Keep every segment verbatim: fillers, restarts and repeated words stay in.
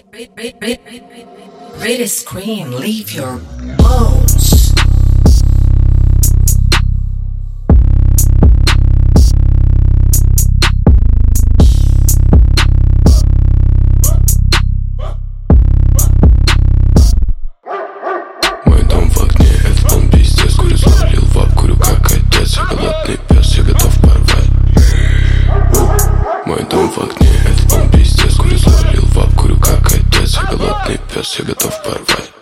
Read a screen, leave your bones. Мой дом в огне, это он пиздец. Курю залил в ап, курю как отец. Я голодный пес, я готов порвать. Мой дом в огне, это он пиздец. Курю залил в ап, курю как отец. Я голодный пес, я готов порвать.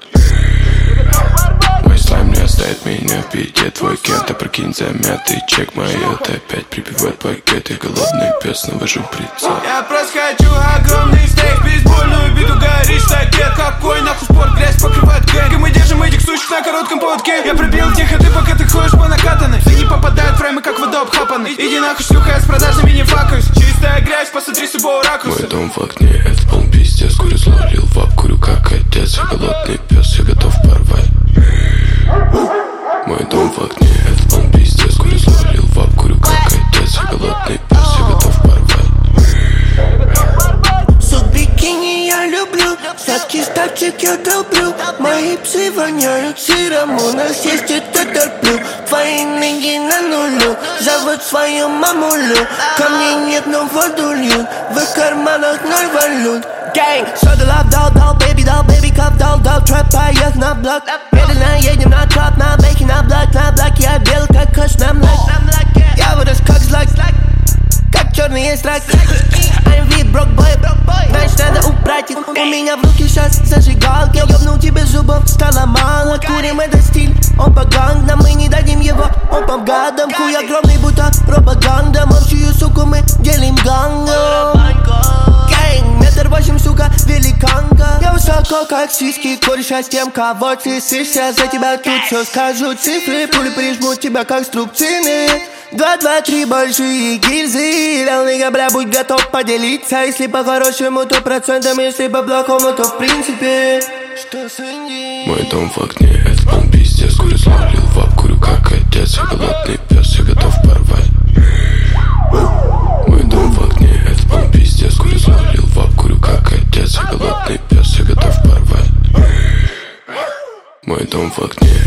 Мой слайм не оставит меня в беде. Твой кент, опрокинь замятый чек. Мои это опять прибивает пакет. Я голодный пес, навожу прицел. Я просто хочу огромный стейк, бейсбольную биту, горишь сакет. Какой нахуй спорт, грязь покрывает гэнг. И мы держим этих сучек на коротком поводке. Я пробил тех, а ты пока ты ходишь по накатанной. Все не попадают в фреймы, как вода обхапанный. Иди нахуй, шлюха, я с продажными не факаюсь. Чистая грязь, посмотри с любого ракурса. Мой дом в огне, это он пиздец. Курю залил в ап, курю как отец. Я голодный пес, я готов порвать. Мой дом в огне, это он пиздец. Курю залил в ап, курю как отец. Я голодный пес, я готов порвать. Суп бикини я люблю, сладкий ставчик я долблю. Мои псы воняют сыром, у нас есть это терплю. Твои ноги на нулю, зовут свою мамулю. Ко мне нет, но воду льют, в их карманах ноль валют. Gang, soda love, doll, doll, baby doll, baby cup, doll, doll, trap, поех на блок. Медленно едем на троп, на бэке, на блок, на блок. Я бел, как кош на млак. Я вырос как злак, как черный страйк. I'm V, broke boy, значит надо убрать их. У меня в руке сейчас зажигалка. Ёбнул тебе зубов, стало мало. Курим это стиль, он по гангам. Мы не дадим его, он по гадам. Хуй огромный, будто пропаганда. Общую суку мы делим гангом. Гэнг, метр восемь, сука, великанка. Я высоко, как сиськи, кореша с тем, кого ты сышься. За тебя тут все скажу цифры. Пули прижмут тебя, как струбцины. Два, два, три большие гильзы. Реал нига, бля, будь готов поделиться. Если по-хорошему, то процентом. Если по-плохому, то в принципе. Что с Инди? Мой дом в огне, это он пиздец. Курю залил в ап, курю как отец. Я голодный пес, я готов порвать. Мой дом в огне, это он пиздец. Курю залил в ап, курю как отец. Я голодный пес, я готов порвать. Мой дом в огне,